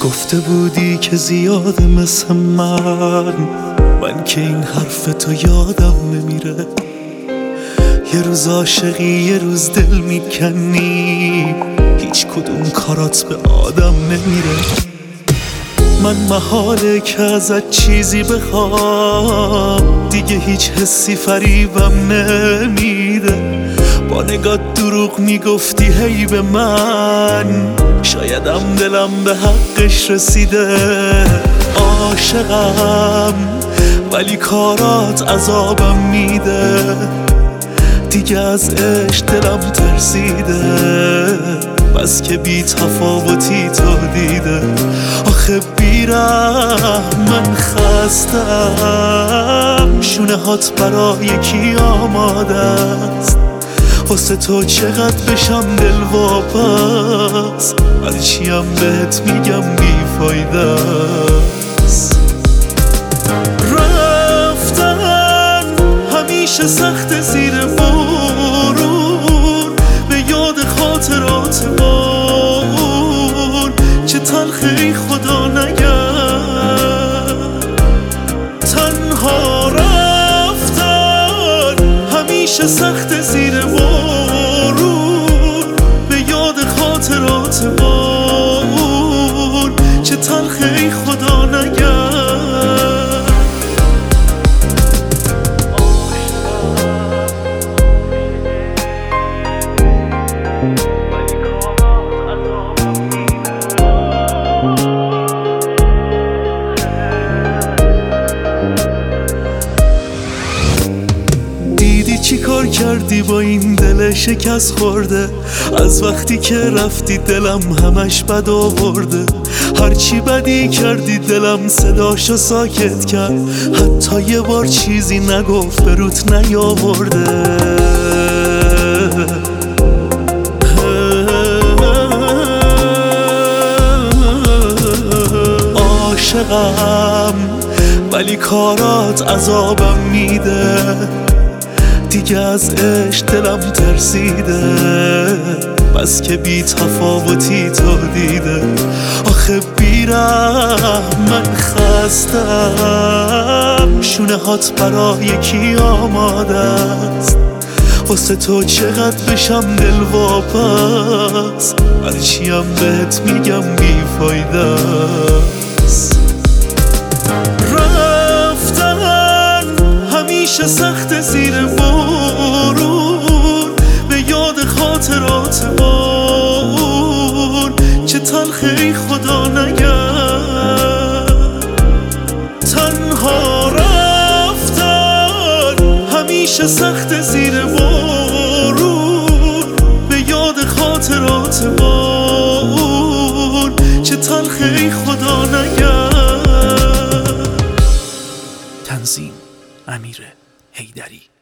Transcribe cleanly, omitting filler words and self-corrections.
گفته بودی که زیاده مثل من که این حرف تو یادم نمیره. یه روز عاشقی یه روز دل میکنی، هیچ کدوم کارات به آدم نمیره. من محاله که ازت چیزی بخوام، دیگه هیچ حسی فریبم نمیده. با نگات دروغ میگفتی هی به من، شایدم دلم به حقش رسیده. عاشقم ولی کارات عذابم میده، دیگه از عشق دلم ترسیده. بس که بی تفاوتی تو دیده. آخه بیرم من خستم، شونه هات برای کی آماده است؟ واسه تو چقدر بشم دل واپس، ولی چیم بهت میگم بی فایده است. رفتن همیشه سخت زیر بارون، به یاد خاطرات با اون چه تلخی خدا نگرد. تنها رفتن همیشه سخت زیر بارون، به یاد خاطرات با اون چه تلخی خدا نگرد. چی کار کردی با این دل شکست خورده؟ از وقتی که رفتی دلم همش بد آورده. هرچی بدی کردی دلم صداشو ساکت کرد، حتی یه بار چیزی نگفت به روت نیاورده. عاشقم ولی کارات عذابم میده، دیگه از عشق دلم ترسیده. بس که بی تفاوتی تو دیده. آخه بیرم من خستم، شونه هات برای کی آماده است؟ واسه تو چقدر بشم دل واپس، ولی چیم بهت میگم بی فایده است. رفتن همیشه سخت زیر بارون، به یاد خاطرات با اون چه تلخی خدا نگرد. تنها رفتن همیشه سخت زیر بارون، به یاد خاطرات با اون چه تلخی خدا نگرد. تنظیم: امیر حیدری.